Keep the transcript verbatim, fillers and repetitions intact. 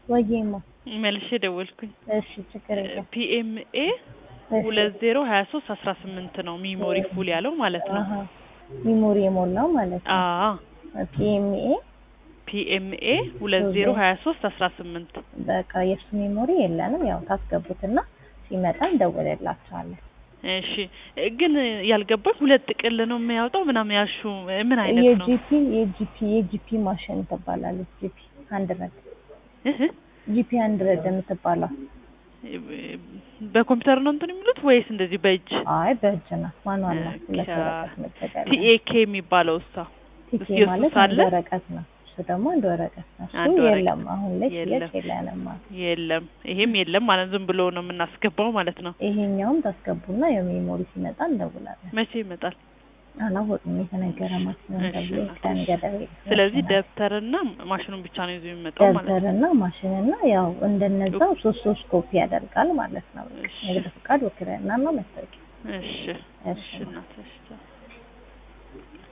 ወይዬማ መልሼ ደወልኩኝ። እሺ ችግር የለም። ፒኤምኤ ሁለት ዜሮ ሀያ ሶስት አስራ ስምንት ነው ሚሞሪ ፉል ያለው ማለት ነው። አሃ ሚሞሪ የሞላው ማለት ነው። አዎ ፒኤምኤ ፒኤምኤ ሁለት ዜሮ ሀያ ሶስት አስራ ስምንት በቃ የሱ ሚሞሪ የለንም። ያው ታስገቡትና ሲመጣ እንደወለላችኋለን። እሺ ግን ያልገባኝ ሁለት ጥቅል ነው የሚያወጣው ምናምን ያልሹ ምን አይነት ነው? የጂፒ የጂፒ የጂፒ ማሽን ትባላለች። ጂፒ አንድረድ እህ ጂፒ አንድረድ የምትባለው በኮምፒውተር ነው እንትን የሚሉት ወይስ እንደዚህ በእጅ? አይ በእጅ ነው። ማኑዋል ነው። ሁለት ወረቀት መጠቀም ቲኤኬ የሚባለው እሷ ቲኬ ማለት አንድ ወረቀት ነው። እሱ ደግሞ አንድ ወረቀት ነው። እሱ የለም አሁን ላይ የለም የለም ይሄም የለም ማለት ዝም ብሎ ነው የምናስገባው ማለት ነው። ይሄኛውም ታስገቡና የሚሞሪ ሲመጣ እንደውላለን። መቼ ይመጣል? አላወቅም የተነገረ ማሽን እንደዚህ ከንገደው። ስለዚህ ደብተርና ማሽኑን ብቻ ነው ይዞ የሚመጣው ማለት ነው። ደብተርና ማሽንና ያው እንደነዛው ሶስት ሶስት ኮፒ ያደርጋል ማለት ነው። ንግድ ፍቃድ ወክለናና መታወቂያ። እሺ እሺ እናት እሺ